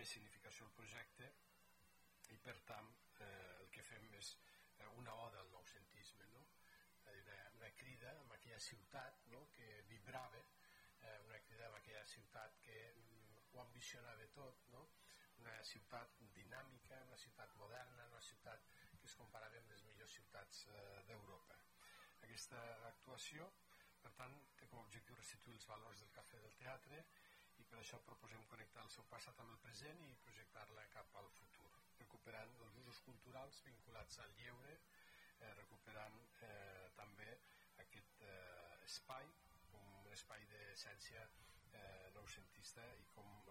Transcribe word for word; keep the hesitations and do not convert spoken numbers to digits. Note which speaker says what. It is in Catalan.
Speaker 1: més significació al projecte i per tant eh, el que fem és eh, una oda al noucentisme, no? una, una crida en aquella ciutat, no? Que vibrava, eh, una crida en aquella ciutat que mm, ho ambicionava tot, no? Una ciutat dinàmica, una ciutat moderna, una ciutat que es comparava amb les millors ciutats eh, d'Europa. Aquesta actuació, per tant, té com a objectiu restituir els valors del cafè del teatre i per això proposem connectar el seu passat amb el present i projectar-la cap al futur, recuperant els usos culturals vinculats al lleure, eh, recuperant eh, també aquest eh, espai com un espai d'essència eh, noucentista i com